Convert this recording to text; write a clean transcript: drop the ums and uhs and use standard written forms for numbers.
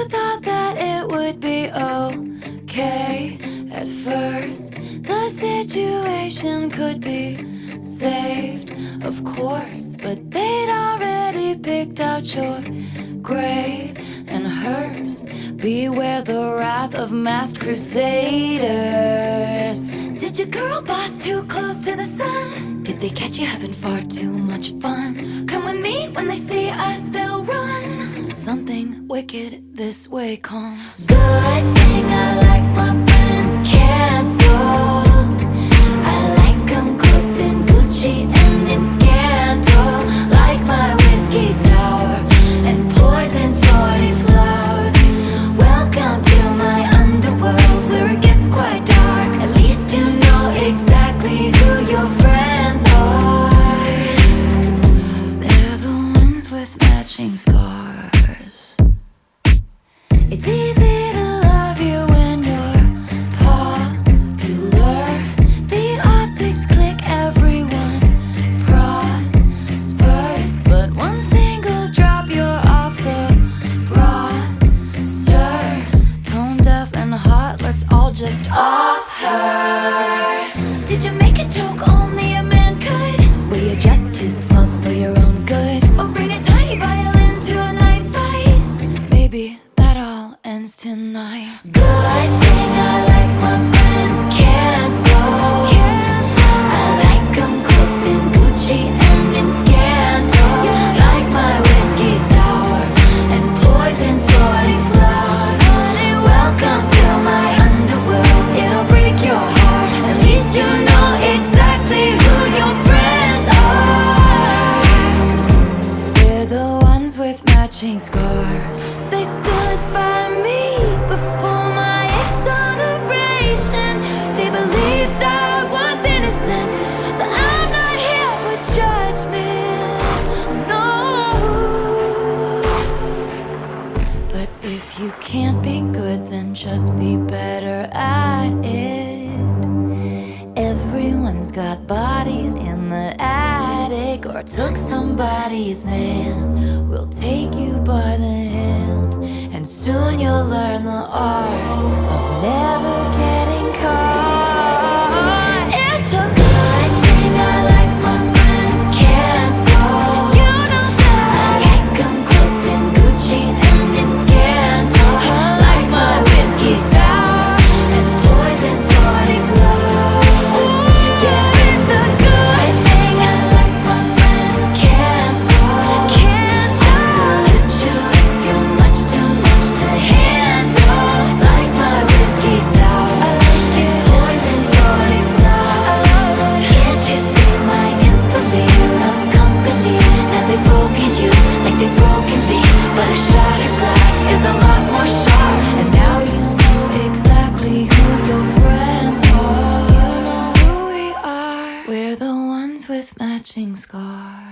you thought that it would be okay at first. The situation could be saved, of course, but they'd already picked out your grave and hers. Beware the wrath of masked crusaders. Did your girl boss too close to the sun? Did they catch you having far too much fun? Come with me, when they see us they'll run. Something wicked this way comes. Good thing I like my friends canceled. I like them cooked in Gucci and in Scandal. Like my whiskey sour and poison thorny flowers. Welcome to my underworld where it gets quite dark. At least you know exactly who your friends are. They're the ones with matching scars. It's easy to love you when you're popular. The optics click, everyone prospers. But one single drop, you're off the roster. Tone deaf and hot, let's all just off her. Did you make a joke only a man could? Were you just too smug for your own good? Or bring a tiny violin to a knife fight? Baby, that all ends tonight. Good thing I like my friends canceled. I like them cooked in Gucci and in Scandal. Like my whiskey sour and poison thorny flowers. Welcome to my underworld, it'll break your heart. At least you know exactly who your friends are. They're the ones with matching scars. They stood by me before my exoneration. They believed I was innocent, so I'm not here for judgment, no. But if you can't be good, then just be better at it. Everyone's got bodies in the attic, or took somebody's man. We'll take you by the hand, and soon you'll learn the art of never getting caught. It's a good thing I like my friends canceled. You know that I like them cooked in Gucci and in Scandal. Like my whiskey sour and poison thorny flowers. Yeah, it's a good thing I like my friends canceled. I salute you if you're much too much to handle. Like my whiskey sour and poison thorny flowers. Can't you see my infamy loves company? Now they've broken you like they've broken me, but a shattered glass is a lot more sharp. And now you know exactly who your friends are. You know who we are. We're the ones with matching scars.